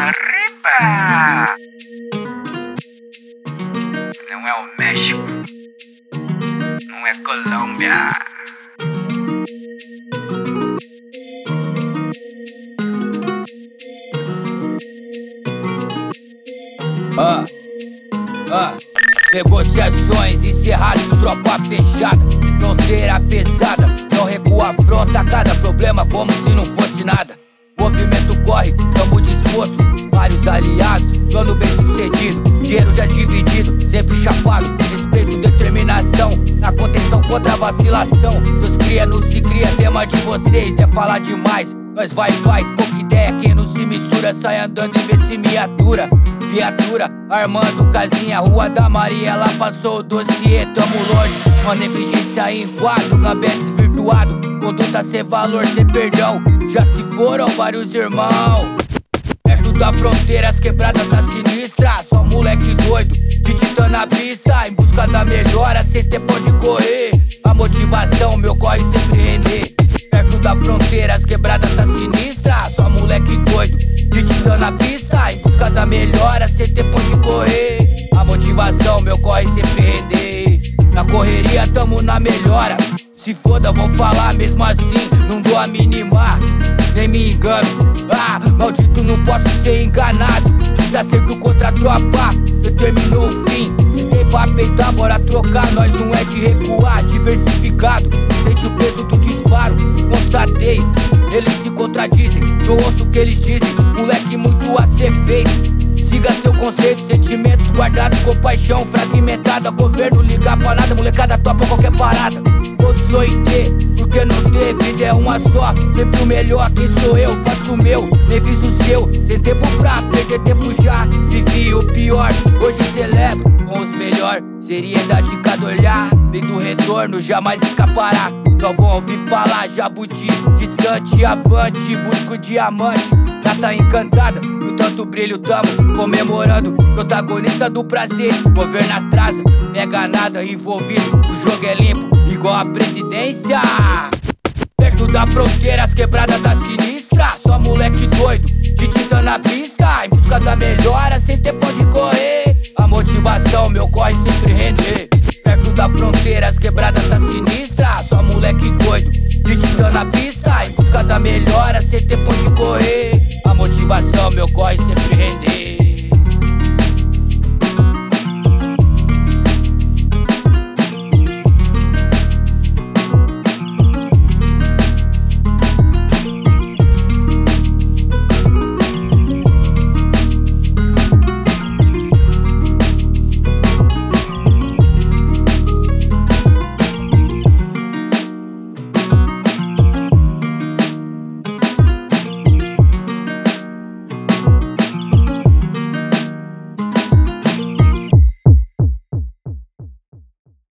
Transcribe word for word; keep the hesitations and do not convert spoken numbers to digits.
Arriba! Não é o México, não é Colômbia. Ah, ah, negociações encerradas, tropa fechada, fronteira pesada, não recua a fronta a cada problema como se não fosse nada. Movimento corre, tamo disposto, vários aliados, plano bem sucedido, dinheiro já dividido, sempre chapado, respeito, determinação, na contenção contra a vacilação. Deus cria, não se cria, tema de vocês é falar demais. Nós vai e faz, pouca ideia, quem não se mistura sai andando e vê se me atura. Viatura, armando casinha, Rua da Maria, ela passou o dossiê, tamo longe. Uma negligência em quadro, gambé desvirtuado, conduta sem valor, sem perdão. Já se foram vários irmãos. Perto da fronteira, as quebradas tá sinistra, só moleque doido, de titã na pista, em busca da melhora, sem tempo de correr. A motivação, meu corre sempre render. Perto da fronteira, as quebradas tá sinistra, só moleque doido, de titã na pista, em busca da melhora, sem tempo de correr. A motivação, meu corre sempre render. Na correria, tamo na melhora. Se foda, vão falar mesmo assim, não dou a mínima, nem me engano. Ah, maldito, não posso ser enganado. Desacerto contra a tropa, determinou o fim. Se tem pra peitar, bora trocar. Nós não é de recuar, diversificado. Sente o peso do disparo, constatei. Eles se contradizem, eu ouço o que eles dizem. Moleque, muito a ser feito. Siga seu conceito, sentimentos guardados com paixão fragmentada. Governo ligar pra nada, molecada topa qualquer parada. Todos oitê, porque não ter vida é uma só. Sempre o melhor, quem sou eu, faço o meu, reviso o seu. Sem tempo pra perder tempo já, vivi o pior, hoje celebro com os melhores. Seriedade em cada olhar, vem do retorno, jamais escapará. Só vão ouvir falar, jabuti, distante, avante, busco diamante. Já tá encantada, no tanto brilho tamo comemorando. Protagonista do prazer, governo atrasa, pega nada envolvido, o jogo é limpo, igual a presidência. Perto da fronteira, as quebradas tá sinistra, só moleque doido, de titã na pista, em busca da melhora, sem tempo de correr. A motivação, meu corre sempre render. Perto da fronteira, as quebradas tá sinistra, só moleque doido, de titã na pista, em busca da melhora, sem tempo de correr.